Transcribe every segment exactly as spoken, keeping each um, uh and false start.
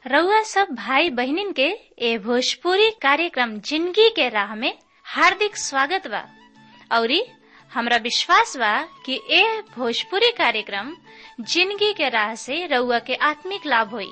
रउआ सब भाई बहनिन के ए भोजपुरी कार्यक्रम जिंदगी के राह में हार्दिक स्वागत बा। औरी हमरा विश्वास बा कि ए भोजपुरी कार्यक्रम जिंदगी के राह से रउआ के आत्मिक लाभ होई।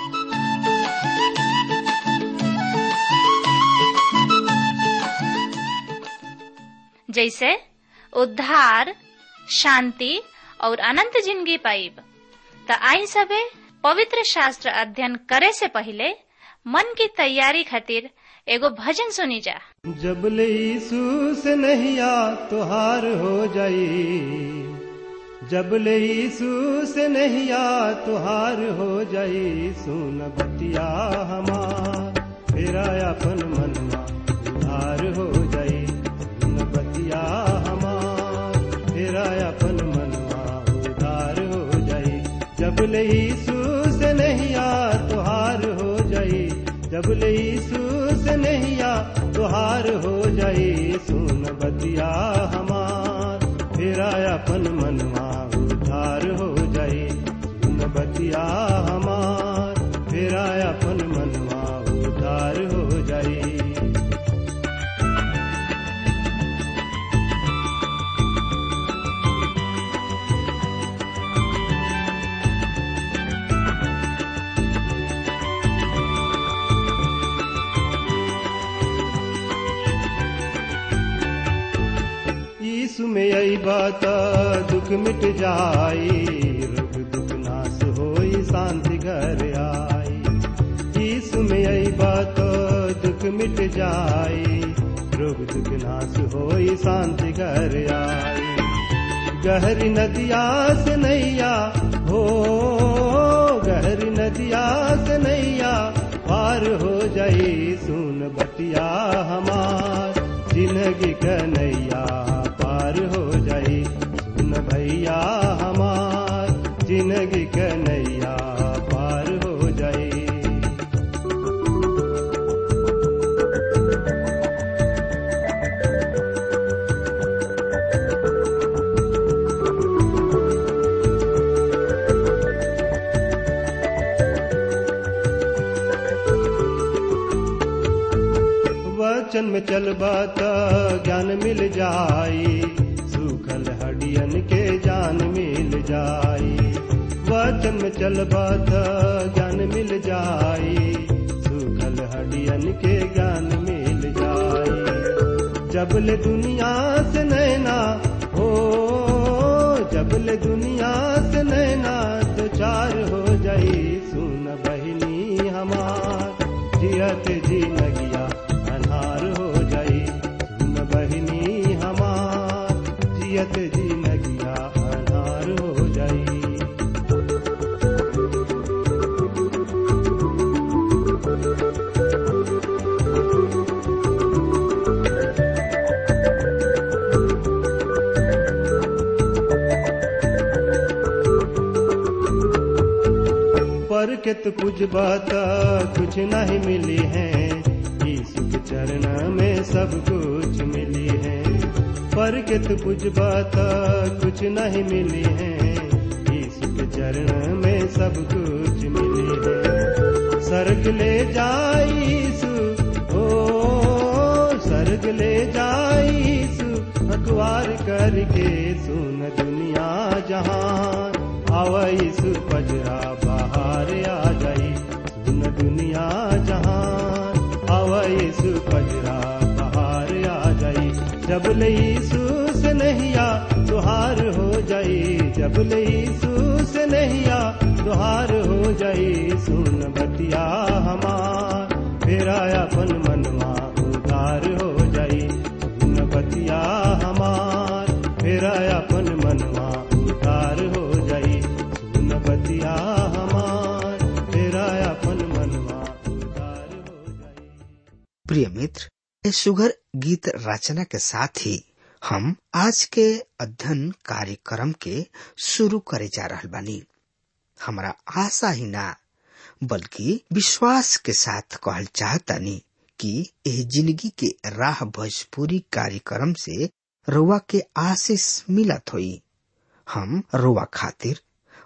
जैसे उद्धार, शांति और अनंत जिंदगी पाइब। त आई सबे पवित्र शास्त्र अध्ययन करे से पहले मन की तैयारी खातिर एगो भजन सुनी जा। जब ले यीशु से नहिया तुहार हो जाई, जब ले यीशु से नहिया तुहार हो जाई, सुन बतिया हमार फेरा अपन मनवा उधार हो जाई, सुन बतिया हमार फेरा अपन मनवा उधार हो जाई। जब ले यीशु से नहिया तुहार हो जाई, जब ले यीशु से नहिया तुहार हो जाई, सुन बतिया हमार फेरा अपन मनवा उधार हो जाई, सुन बतिया हमार फेरा अपन मनवा उधार हो जाई। यीशु में आई बात दुख मिट जाई, रोग दुख नाश होई, शांति घर आई। यीशु में आई बात दुख मिट जाई, रोग दुख नाश होई, शांति घर आई। गहरी नदिया से नैया हो, गहरी नदिया से नैया पार हो जाई, सुन बतिया हमार जिंदगी कन्हैया पार हो जाई, सुन भैया हमार जिंदगी कन्हैया पार हो जाई। वचन में चलबा त ज्ञान मिल जाई, सूखल हड्डियन के जान मिल जाई। वचन में चलबा त ज्ञान मिल जाई, सूखल हड्डियन के ज्ञान मिल जाई। जबले दुनिया से नैना हो, जबले दुनिया से नैना तो चार हो जाई, सुन बहिनी हमार जियत जिनगिया अन्हार हो जाई, सुन बहिनी हमार जियत जिनगिया अन्हार हो जाई। पर के तो कुछ बात कुछ नहीं मिली है, यीशु के चरण में सब कुछ मिली है। पर के तो कुछ बात कुछ नहीं मिली है, यीशु के चरण में सब कुछ मिली है। सर्ग ले जाई यीशु, ओ सर्ग ले जाई यीशु, अखबार करके सुन दुनिया जहान, आवा यीशु पजरा बाहर आ जाई, सुन दुनिया जहान, आवा यीशु पजरा बाहर आ जाई। जब ले यीशु से नहिया तुहार हो जाई, जब ले यीशु से नहिया तुहार हो जाई, सुन बतिया हमार फेरा अपन मनवा उधार हो जाई, सुन बतिया हमार फेरा अपन मनवा उधार हो जाई, सुन बतिया हमार फेरा अपन मनवा उधार हो जाई। प्रिय मित्र, इस सुगर गीत रचना के साथ ही हम आज के अध्ययन कार्यक्रम के शुरू करे जा रहल बानी। हमारा आशा ही ना बल्कि विश्वास के साथ कहल चाहतानी कि यह जिंदगी के राह भोजपुरी कार्यक्रम से रुआ के आशीष मिलत होई। हम रुआ खातिर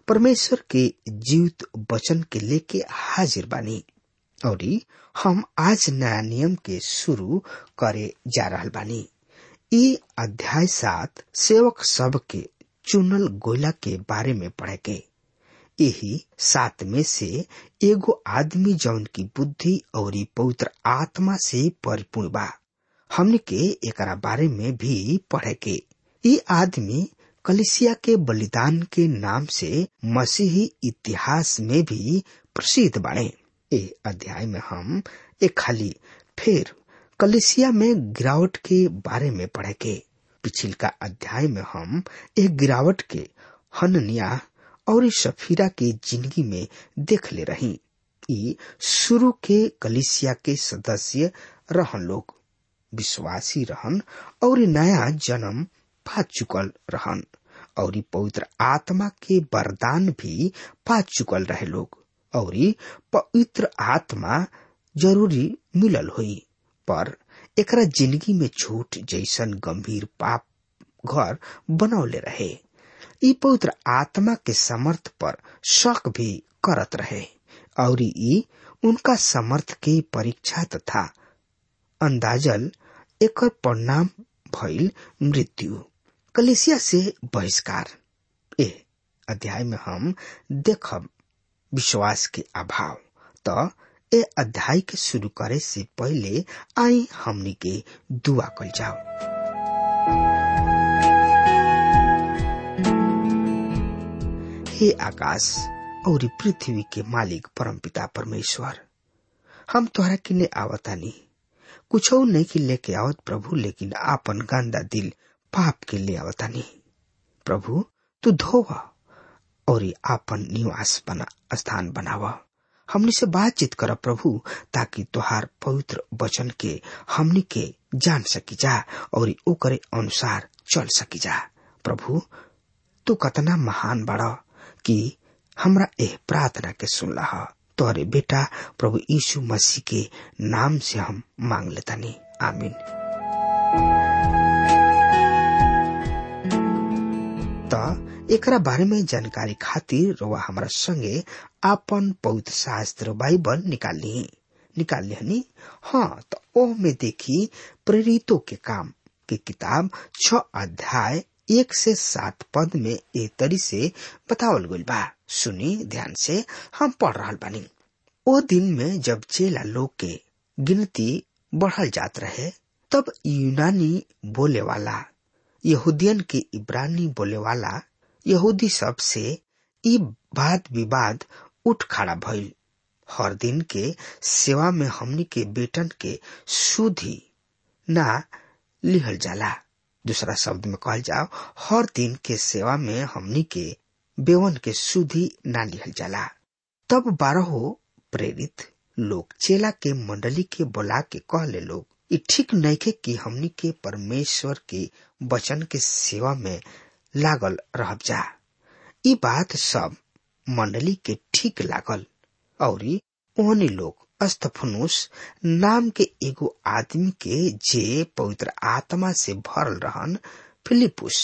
परमेश्वर के जीवित वचन के लेके हाजिर बानी और हम आज नया नियम के शुरू करे जा रहल बानी। ई अध्याय सात सेवक सब के चुनल गोला के बारे में पढ़े के। यही सात में से एगो आदमी जौन की बुद्धि और पवित्र आत्मा से परिपूर्ण बा, हमने के एकरा बारे में भी पढ़े के। ये आदमी कलिसिया के बलिदान के नाम से मसीही इतिहास में भी प्रसिद्ध बाड़े। ए अध्याय में हम एक खाली फिर कलिसिया में गिरावट के बारे में पढ़े के। पिछिलका अध्याय में हम एक गिरावट के हननिया और सफीरा के जिंदगी में देख ले रही। ई शुरू के कलिसिया के सदस्य रहन लोग, विश्वासी रहन और नया जन्म पा चुकल रहन और पवित्र आत्मा के वरदान भी पा चुकल रहे लोग और पवित्र आत्मा जरूरी मिलल हुई, पर एकरा जिंदगी में झूठ जैसन गंभीर पाप घर बनौले रहे। ई पवित्र आत्मा के समर्थ पर शक भी करत रहे और ई उनका समर्थ के परीक्षा तथा अंदाजल एकर परिणाम भइल मृत्यु, कलिसिया से बहिष्कार। ए अध्याय में हम देखब विश्वास के अभाव। तो ए अध्याय के शुरू करे से पहले आई हमनी के दुआ कल जाओ। हे आकाश और पृथ्वी के मालिक परमपिता परमेश्वर, हम तोहरा किने आवतानी, कुछ नहीं कि लेके आवत प्रभु, लेकिन आपन गंदा दिल पाप के ले आवतानी। प्रभु तू धोवा और आपन निवास बना स्थान बनावा। हमनी से बातचीत कर प्रभु, ताकि तोहार पवित्र वचन के हमनी के जान सकी जा और ओकरे अनुसार चल सकी जा। प्रभु तू कतना महान बड़ा कि हमरा एह प्रार्थना के सुनला है। तोहरे बेटा प्रभु यीशु मसीह के नाम से हम मांग लेतानी, आमीन। तो एकरा बारे में जानकारी खातिर रोवा हमारा संगे आपन पवित्र शास्त्र बाइबल निकाल ली निकाल ली हाँ, तो ओह में देखी प्रेरितों के काम के किताब छ अध्याय एक से सात पद में ए तरी से बतावल गइल बा। सुनी ध्यान से, हम पढ़ रहा बानी। ओ दिन में जब चेला लोग के गिनती बढ़ल जात रहे, तब यूनानी बोले वाला यहूदियन के इब्रानी बोले वाला यहूदी सब से ई वाद विवाद उठ खड़ा भइल। हर दिन के सेवा में हमनी के बेटन के सुधी ना लिहल जाला। दूसरा शब्द में कहल जाओ, हर दिन के सेवा में हमनी के बेवन के सुधी ना लिहल जाला। तब बारहो प्रेरित लोग चेला के मंडली के बुला के कहले, लोग ये ठीक नइखे कि हमनी के परमेश्वर के वचन के सेवा में लागल रहब जा। ई बात सब मंडली के ठीक लागल और ओहनी लोग अस्तफनुस नाम के एगो आदमी के जे पवित्र आत्मा से भरल रहन, फिलिपुस,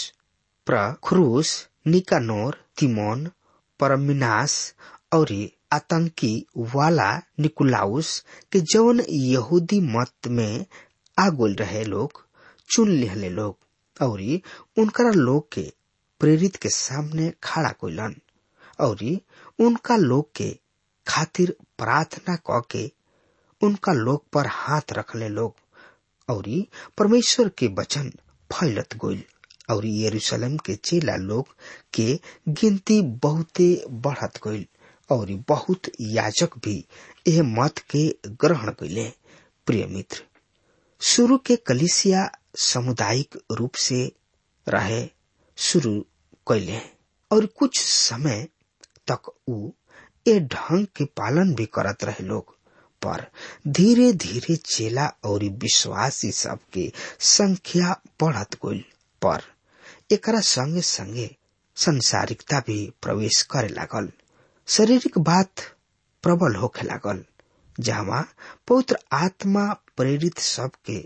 प्रखुरूस, निकानोर, तिमोन, परमिनास और आतंकी वाला निकुलाउस के जौन यहूदी मत में आगोल रहे लोग चुन लिहले लोग और उनका लोग के प्रेरित के सामने खड़ा कोइलन और उनका लोग के खातिर प्रार्थना क के उनका लोग पर हाथ रखले लोग और परमेश्वर के वचन फैलत गइल और यरूशलेम के चेला लोग के गिनती बहुते बढ़त गइल और बहुत याजक भी यह मत के ग्रहण कइले। प्रिय मित्र, शुरू के कलीसिया सामुदायिक रूप से रहे शुरू कइले और कुछ समय तक उ ए ढंग के पालन भी करत रहे लोग, पर धीरे धीरे चेला और विश्वासी सब के संख्या बढ़त गइल। पर एकरा संगे संगे संसारिकता भी प्रवेश करे लागल। शारीरिक बात प्रबल होखे लागल, जहाँ पवित्र आत्मा प्रेरित सब के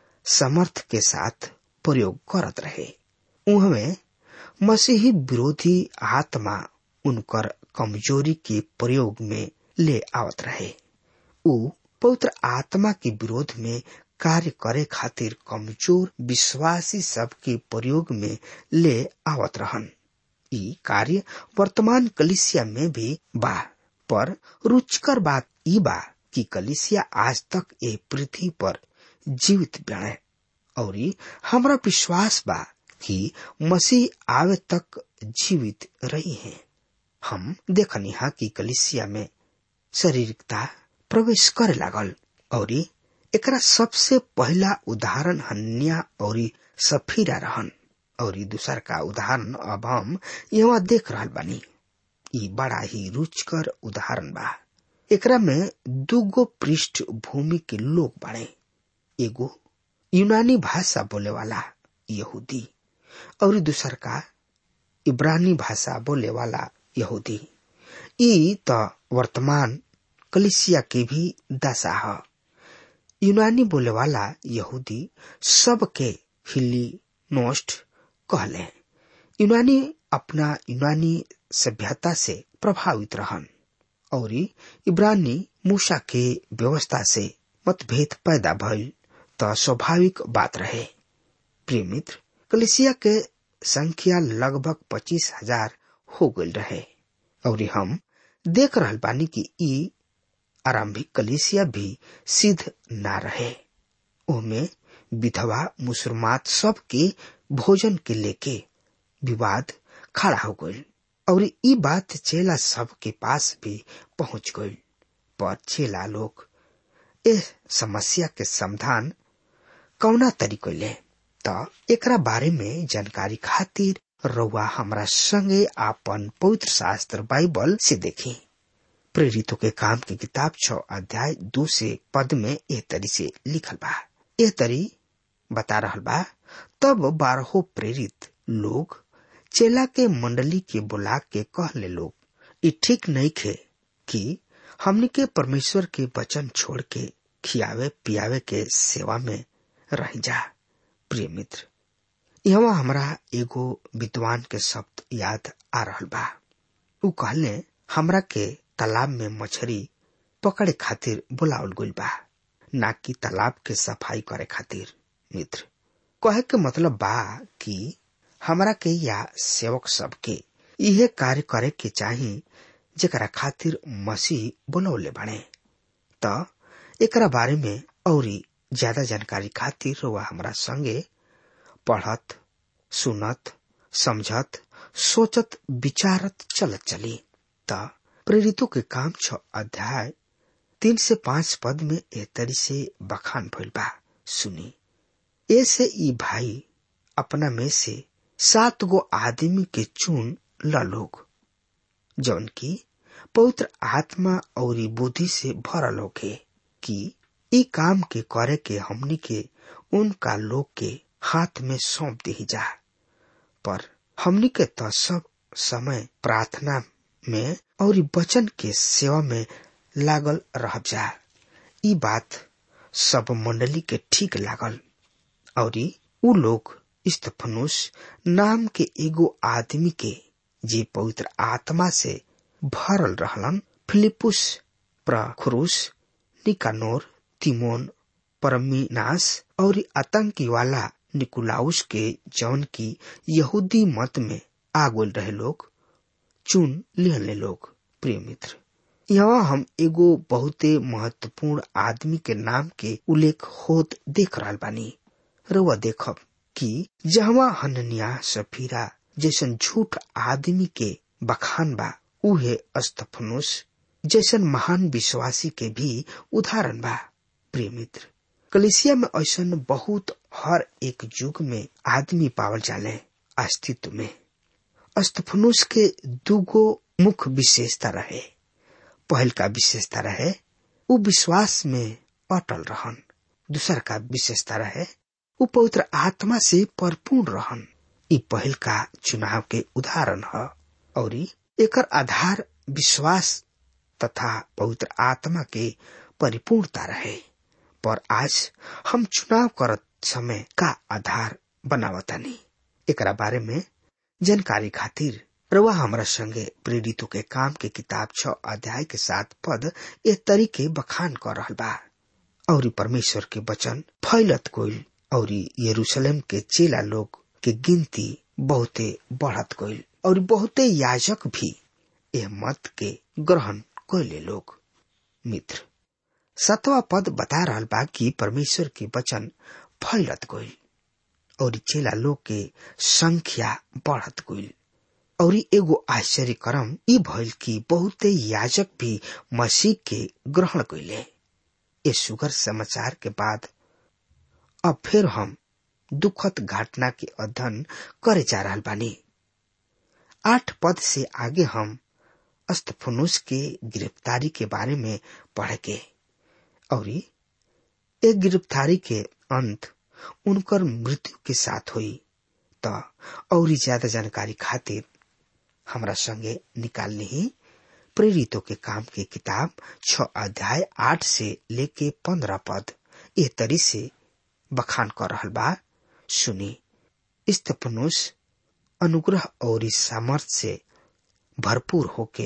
समर्थ के साथ प्रयोग करत रहे। उहमें मसीही विरोधी आत्मा उनकर कमजोरी के प्रयोग में ले आवत रहे। उ पवित्र आत्मा के विरोध में कार्य करे खातिर कमजोर विश्वासी सब के प्रयोग में ले आवत रहन। ई कार्य वर्तमान कलिसिया में भी बा, पर रुचिकर बात ई बा कि कलिसिया आज तक ए पृथ्वी पर जीवित बने और हमरा विश्वास बा कि मसीह आवे तक जीवित रही है। हम देखनी हा कि कलिसिया में शारीरिकता प्रवेश करे लागल और एकरा सबसे पहला उदाहरण हन्निया और सफीरा रहन और दूसर का उदाहरण अब हम यहाँ देख रहल बानी। ई बड़ा ही रुचिकर उदाहरण बा। एकरा में दूगो पृष्ठभूमि के लोग बाड़े, एगो यूनानी भाषा बोले वाला यहूदी और दूसर का इब्रानी भाषा बोले वाला यहूदी। ई तो वर्तमान कलिसिया के भी दशा है। यूनानी बोले वाला यहूदी सबके हिलीनोस्ट कहले। यूनानी अपना यूनानी सभ्यता से प्रभावित रहन और इब्रानी मूसा के व्यवस्था से मतभेद पैदा भइल तो स्वाभाविक बात रहे। प्रिय मित्र, कलिसिया के संख्या लगभग पच्चीस हजार हो गई रहे और हम देख रहल बानी कि ई आरंभिक कलिसिया भी सिद्ध ना रहे। ओमे विधवा मुसलमान सब के भोजन के लेके विवाद खड़ा हो गई और ई बात चेला सब के पास भी पहुंच गई, पर चेला लोग इस समस्या के समाधान कौना तरीके ले तो एकरा बारे में जानकारी खातिर रउआ हमरा संगे आपन पवित्र शास्त्र बाइबल से देखी। प्रेरितों के काम की किताब छह अध्याय दो से पद में एह तरी से लिखल बा। एह तरी बता रहल बा, तब बारहो प्रेरित लोग चेला के मंडली के बुला के कहले लोग, ई ठीक नहीं खे कि हमनी के परमेश्वर के वचन छोड़ के खियावे पियावे के सेवा में रह जा। प्रिय मित्र, यहाँ हमरा एगो विद्वान के शब्द याद आ रहल बा। उ कहले हमरा के तालाब में मछली पकड़े खातिर बुलावल गइल बा, ना कि तालाब के सफाई करे खातिर। मित्र, कहे के मतलब बा कि हमरा के या सेवक सब के इहे कार्य करे के चाही जेकरा खातिर मसीह बुलौले बने। त एकरा बारे में औरी ज्यादा जानकारी खातिर रउआ हमरा संगे पढ़त, सुनत, समझत, सोचत, विचारत चलत चली। त प्रेरितों के काम छ अध्याय तीन से पांच पद में ए तरी से बखान भइल बा। सुनी, ऐसे ई भाई अपना में से सात गो आदमी के चुन ल लोग, जौन की पवित्र आत्मा और बुद्धि से भरल होके, कि ई काम के करे के हमनी के उनका लोग के हाथ में सौंप दी जा। पर हमनी के तो सब समय प्रार्थना में और वचन के सेवा में लागल रह जा। ई बात सब मंडली के ठीक लागल और उ लोग स्तिफनुस नाम के एगो आदमी के जे पवित्र आत्मा से भरल रहलन, फिलिपुस, प्रखुरुस, निकानोर, तिमोन, परमीनास और आतंकी वाला निकुलाउस के जौन की यहूदी मत में आगोल रहे लोग चुन लिहले लोग। प्रिय मित्र, यहाँ हम एगो बहुते महत्वपूर्ण आदमी के नाम के उल्लेख होत देख रहल बानी। रउआ देखब कि जहवा हनन्याह सफीरा जैसन झूठ आदमी के बखान बा, उहे स्तिफनुस जैसन महान विश्वासी के भी उदाहरण बा। प्रिय मित्र, कलिसिया में ऐसन बहुत हर एक युग में आदमी पावल जाले। अस्तित्व में स्तिफनुस के दूगो मुख्य विशेषता रहे। पहल का विशेषता रहे वो विश्वास में अटल रहन। दूसर का विशेषता रहे वो पवित्र आत्मा से परिपूर्ण रहन। ई पहल का चुनाव के उदाहरण है और एकर आधार विश्वास तथा पवित्र आत्मा के परिपूर्णता रहे। पर आज हम चुनाव करत समय का आधार बनावतानी, एकरा बारे में जानकारी खातिर रउआ हमरा संगे प्रेरितों के काम के किताब छ अध्याय के सात पद ए तरीके बखान कर रहल बा। और परमेश्वर के वचन फैलत गइल और यरूशलेम के चेला लोग के गिनती बहुते बढ़त गइल और बहुते याजक भी यह मत के ग्रहण कइले लोग। मित्र, सतवा पद बता रहल बा कि परमेश्वर के वचन फैलत गइल और चेला लोग के संख्या बढ़त गइल। और एगो आश्चर्य कर्म ई भइल कि बहुते याजक भी मसीह के ग्रहण कइले। ये सुगर समाचार के बाद अब फिर हम दुखद घटना के अध्ययन करे जा रहल बानी। आठ पद से आगे हम अस्तफनुस के गिरफ्तारी के बारे में पढ़ेंगे और एक गिरफ्तारी के अंत उनकर मृत्यु के साथ हुई। तो और ज्यादा जानकारी खातिर हमरा संगे निकाल ली प्रेरितों के काम के किताब छ अध्याय आठ से लेके पंद्रह पद ए तरी से बखान कर रहल बा। सुनी, स्तफनुस अनुग्रह और सामर्थ से भरपूर होके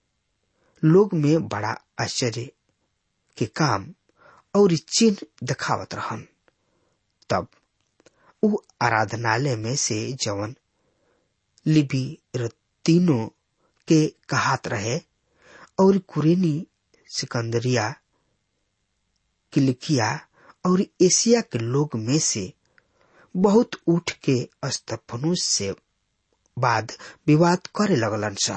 लोग में बड़ा आश्चर्य के काम और चिन्ह दिखावत रहन। तब उ आराधनालय में से जवन लिबी तीनों के कहात रहे और कुरेनी, सिकंदरिया, किलिकिया और एशिया के लोग में से बहुत उठ के स्तफनुस से बाद विवाद करे लगलन सा।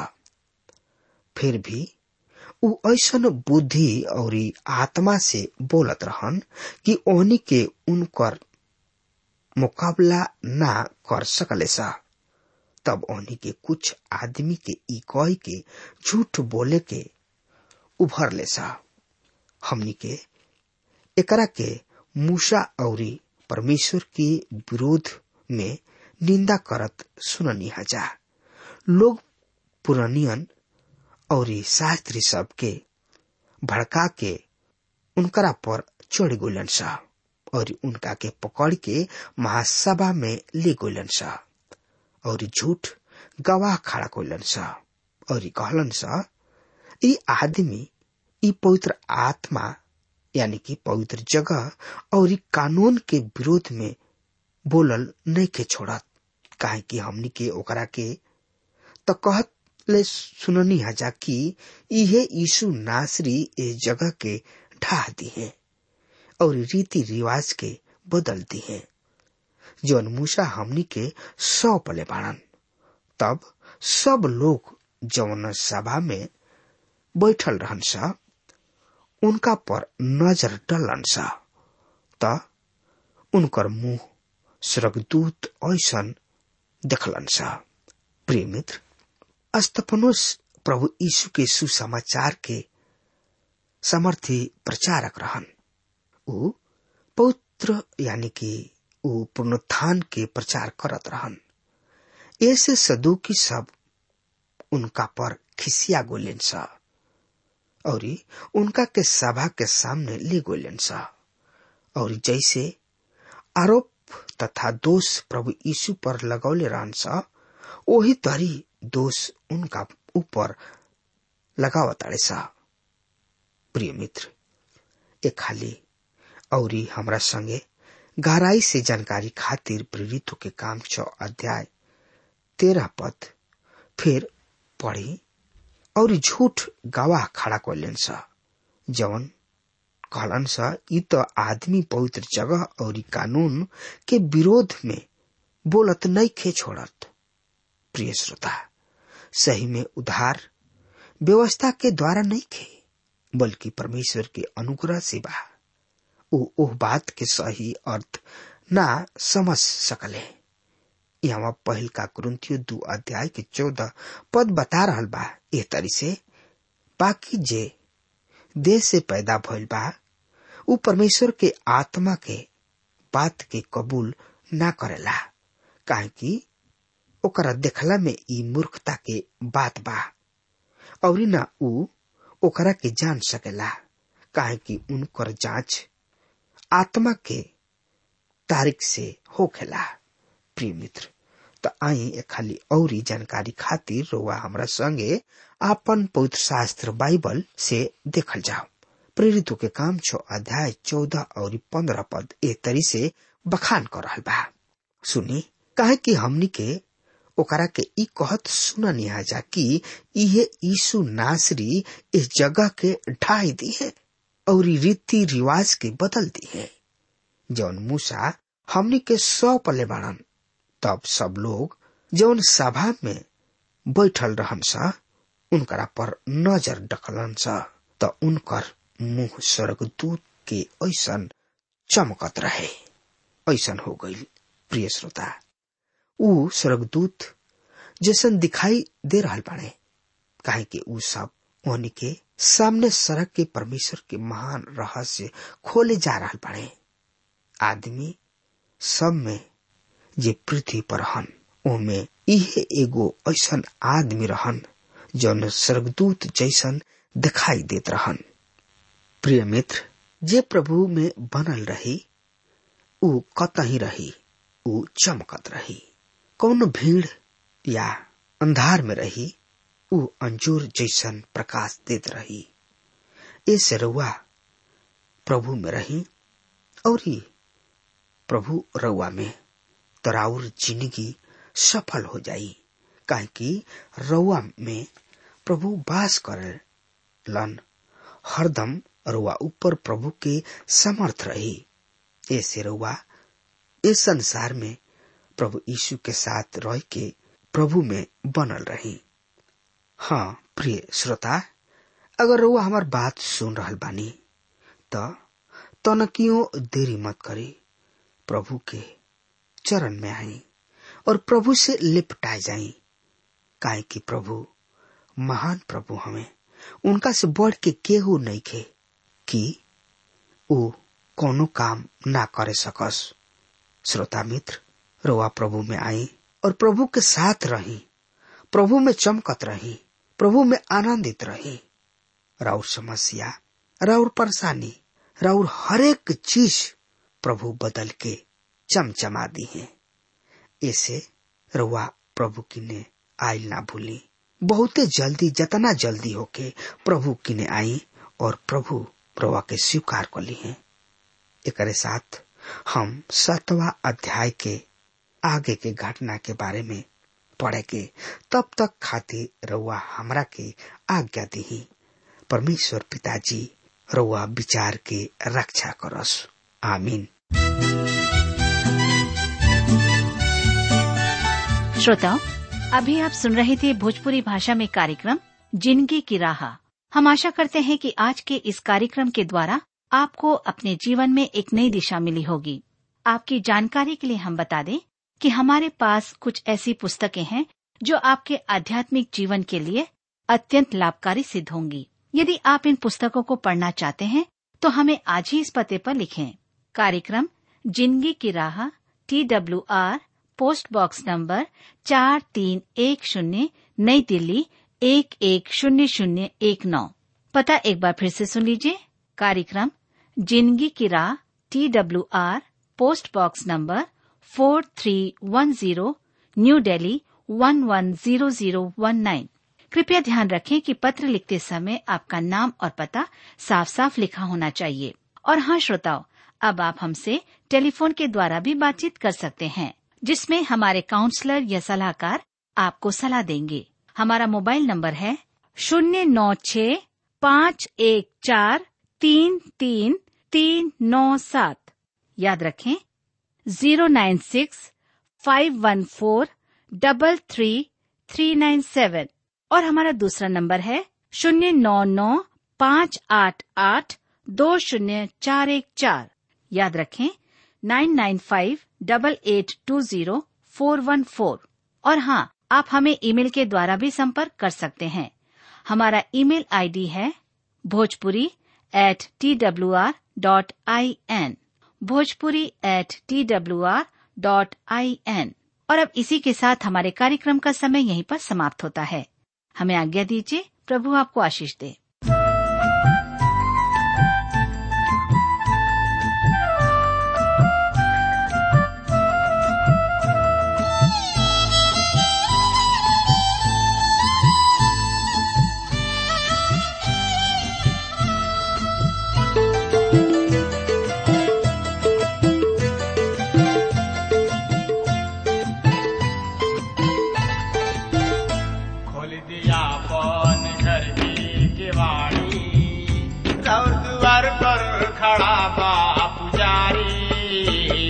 फिर भी उ ऐसन बुद्धि और आत्मा से बोलत रहन कि ओहनी के उनकर मुकाबला ना कर सकले सा। तब ओहनी के कुछ आदमी के ई कह के झूठ बोले के उभर ले सा। हमनी के एकरा के मूसा और परमेश्वर के विरोध में निंदा करत सुननी हजा। लोग पुरानियन और शास्त्री सब के भड़का के उनकरा पर चढ़ गोलन सा और उनका के पकड़ के महासभा में ले गोलन सा और झूठ गवाह खड़ा कोलन सा और कहलन सा, ई आदमी ई पवित्र आत्मा यानी कि पवित्र जगह और ई कानून के विरोध में बोलल नहीं के छोड़त। काहे कि हमनी के ओकरा के तो कहत ले सुननी हजा कि इहे यीशु नासरी ए जगह के ढाह दी है और रीति रिवाज के बदल दी है जौन मूसा हमनी के सौंपले बाड़न। तब सब लोग जौन सभा में बैठल रहन सा उनका पर नजर डलन सा। त उनकर मुंह स्वर्गदूत ऐसन देखलन सा। प्रिय मित्र, स्तफनुस प्रभु यीशु के सुसमाचार के समर्थी प्रचारक रहन। उ पवित्र यानी कि उ पुनरुत्थान के प्रचार करत रहन। ऐसे सदुकी सब उनका पर खिसिया गोलेन सा और उनका के सभा के सामने ले गोलेन सा और जैसे आरोप तथा दोष प्रभु यीशु पर लगौले रहन सा वही तरी दोष उनका ऊपर लगावताड़े सा। प्रिय मित्र, एक खाली और हमरा संगे गहराई से जानकारी खातिर प्रेरितों के काम छ अध्याय तेरह पद फिर पढ़ी और झूठ गवाह खड़ा कइलन सा जवन कहलन सा ई तो आदमी पवित्र जगह और कानून के विरोध में बोलत नहीं खे छोड़त। प्रिय श्रोता, सही में उद्धार व्यवस्था के द्वारा नहीं खे बल्कि परमेश्वर के अनुग्रह से बा। ओ ओह बात के सही अर्थ ना समझ सकले। यहाँ पहल का कुरिन्थियों दो अध्याय के चौदह पद बता रहल बा एह तरी से, बाकी जे देह से पैदा भइल बा उ परमेश्वर के आत्मा के बात के कबूल ना करेला, काहे कि ओकरा देखला में ई मूर्खता के बात बा और ना उ ओकरा के जान सकेला, काहे कि उनकर जांच आत्मा के तारीख से होखेला। प्रिय मित्र, तो आई एक खाली औरी जानकारी खातिर रोवा हमरा संगे आपन पवित्र शास्त्र बाइबल से देखल जाओ। प्रेरितों के काम छो अध्याय चौदह और पंद्रह पद ए तरी से बखान कर रहल बा। सुनी, काहे कि हमनी के ओकरा के ई कहत सुननी जा कि इहे यीशु नासरी इस जगह के ढाई दी है और रीति रिवाज के बदल दी है जौन मूसा हमनी के सौ पले बाड़न। तब सब लोग जौन सभा में बैठल रहन सा उनकरा पर नजर डकलन सा त उनकर मुंह स्वर्गदूत के ऐसन चमकत रहे। ऐसन हो गई प्रिय श्रोता, ऊ स्वर्गदूत जैसन दिखाई दे रहल बाड़े, काहे कि ऊ सब उन्हीं के सामने सड़क के परमेश्वर के महान रहस्य खोले जा रहल बाड़े। आदमी सब में जे पृथ्वी पर हन ओमे इहे एगो ऐसन आदमी रहन जौन स्वर्गदूत जैसन दिखाई देत रहन। प्रिय मित्र, जे प्रभु में बनल रही ऊ कतही रही ऊ चमकत रही। कौन भीड़ या अंधार में रही ऊ अंजूर जैसन प्रकाश देत रही। ऐसे रउआ प्रभु में रही और ही प्रभु रउआ में तराउर जिंदगी सफल हो जाई, काहे कि रउआ में प्रभु वास करेलन। हरदम रउआ ऊपर प्रभु के समर्थ रही। ऐसे रउआ इस संसार में प्रभु यीशु के साथ रह के प्रभु में बनल रही। हाँ प्रिय श्रोता, अगर रउआ हमार बात सुन रहल बानी तो तनकियों देरी मत करी, प्रभु के चरण में आई और प्रभु से लिपटाए जाई, काहे कि प्रभु महान प्रभु हमें उनका से बढ़ के केहू नहीं खे कि वो कोनो काम ना करे सकस। श्रोता मित्र, रउआ प्रभु में आई और प्रभु के साथ रही, प्रभु में चमकत रही, प्रभु में आनंदित रही। राउर समस्या, राउर परेशानी, राउर हरेक चीज प्रभु बदल के चमचमा दी है। ऐसे रउआ प्रभु किने आइल ना भूली, बहुते जल्दी, जतना जल्दी होके प्रभु किने आई और प्रभु रउआ के स्वीकार कर ली है। एकरे साथ हम सातवां अध्याय के आगे के घटना के बारे में पढ़े के तब तक खातिर रउआ हमरा के आज्ञा दी। परमेश्वर पिताजी रउआ विचार के रक्षा करस। आमीन। श्रोताओं, अभी आप सुन रहे थे भोजपुरी भाषा में कार्यक्रम जिंदगी की राह। हम आशा करते हैं कि आज के इस कार्यक्रम के द्वारा आपको अपने जीवन में एक नई दिशा मिली होगी। आपकी जानकारी के लिए हम बता दें कि हमारे पास कुछ ऐसी पुस्तकें हैं जो आपके आध्यात्मिक जीवन के लिए अत्यंत लाभकारी सिद्ध होंगी। यदि आप इन पुस्तकों को पढ़ना चाहते हैं तो हमें आज ही इस पते पर लिखें। कार्यक्रम जिंदगी की राह, T W R, post box number चार तीन एक शून्य, नई दिल्ली एक एक शून्य शून्य एक नौ। पता एक बार फिर से सुन लीजिए। कार्यक्रम जिंदगी की राह, T W R, post box number four three one zero, New Delhi one one zero zero one nine. कृपया ध्यान रखें कि पत्र लिखते समय आपका नाम और पता साफ साफ लिखा होना चाहिए। और हाँ श्रोताओ, अब आप हमसे टेलीफोन के द्वारा भी बातचीत कर सकते हैं, जिसमें हमारे काउंसलर या सलाहकार आपको सलाह देंगे। हमारा मोबाइल नंबर है शून्य नौ छः पाँच एक चार तीन तीन तीन नौ सात। याद रखें zero nine six five one four double three three nine seven. और हमारा दूसरा नंबर है शून्य नौ नौ पाँच आठ आठ दो शून्य चार एक चार। याद रखें nine nine five double eight two zero four one four. और हाँ, आप हमें ईमेल के द्वारा भी संपर्क कर सकते हैं। हमारा ईमेल आईडी है Bhojpuri at T W R dot I N, Bhojpuri at T W R dot I N. और अब इसी के साथ हमारे कार्यक्रम का समय यहीं पर समाप्त होता है। हमें आज्ञा दीजिए। प्रभु आपको आशीष दे।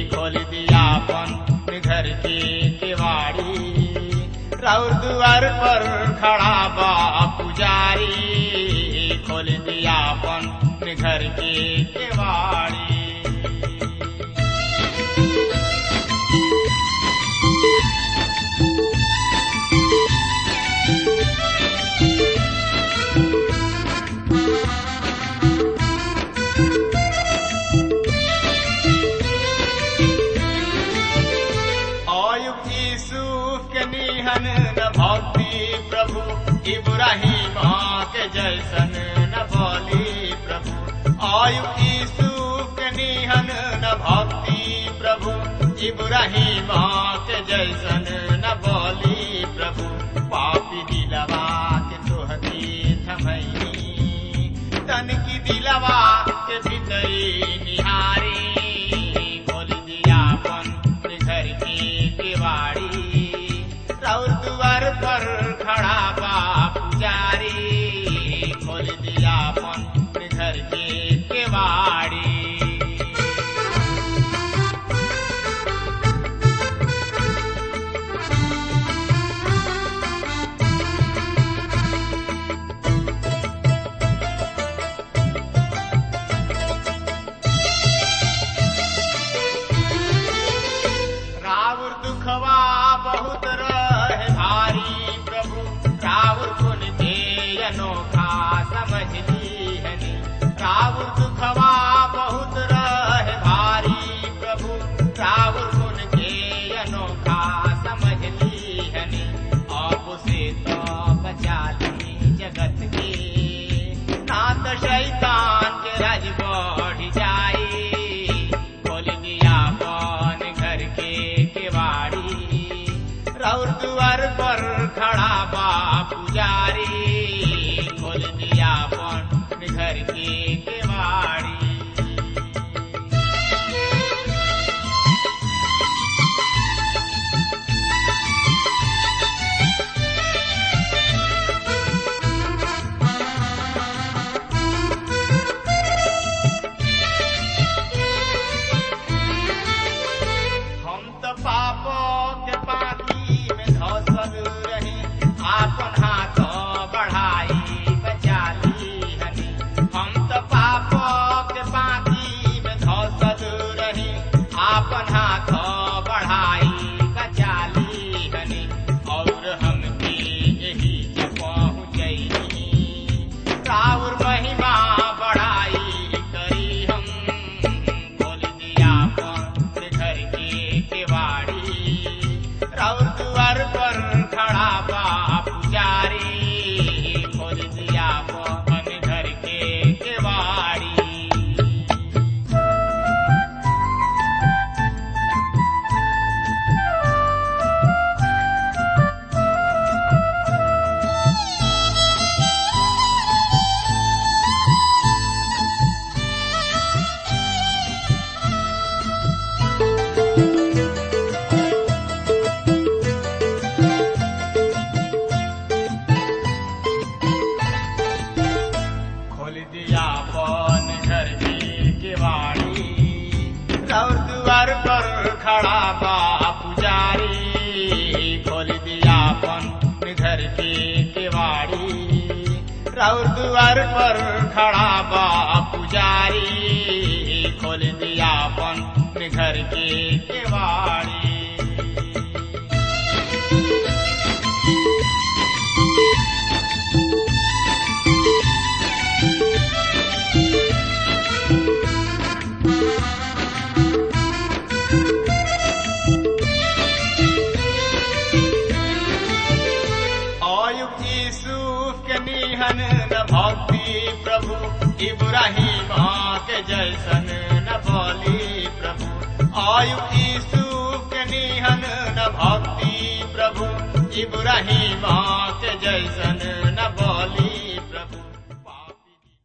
खोल दिया अपन घर की किवाड़ी, राउर द्वार पर खड़ा बा पुजारी, खोल दिया अपन घर की किवाड़ी। इब्राहिम के जैसन न बोली प्रभु, आयुब यूसुफ के निहन न भक्ति प्रभु, इब्राहिम के जैसन न बोली प्रभु, पापी दिलवा के तोहती थमई, तन की दिलवा के भीतरी निहारी, खोल दिया अपन घर की किवाड़ी, राउर द्वार पर खड़ा बा पुजारी, खोल दिया अपन घर की किवाड़ी। राउर दुखवा बहुत रहे भारी प्रभु, राउर गुण के अनोखा समझ ली हनी, राउर दुखवा बहुत रहे भारी प्रभु, राउर गुण के अनोखा समझ ली हनी, आप से तो बचा ली जगत के, ना तो शैतान के राज बढ़ जाए, खोल दिया अपन घर के किवाड़ी, राउर द्वार पर खड़ा बा पुजारी, खोल दिया अपन घर की किवाड़ी। हम तो पापों के पानी में धंसल रहे, आपन हाथ बढ़ाई बचा ली हनी, हम तो पापों के पानी में धंसल रहे, आपन हाथ बढ़ाई बचा ली हनी, और हमके यही जे पहुँचई, राउर महिमा बढ़ाई करी हम, खोल दिया अपन घर की किवाड़ी, राउर द्वार पर खड़ा बा पुजारी, खोल दिया अपन घर के किवाड़ी। खोल दिया अपन घर की किवाड़ी, राउर द्वार पर खड़ा बा पुजारी, खोल दिया अपन घर की किवाड़ी, राउर द्वार पर खड़ा बा पुजारी, खोल दिया अपन घर की किवाड़ी। आयुब यूसुफ के निहन न भक्ति प्रभु, इब्राहिम के जैसन न बोली प्रभु, आयुब यूसुफ के निहन न भक्ति प्रभु, इब्राहिम के जैसन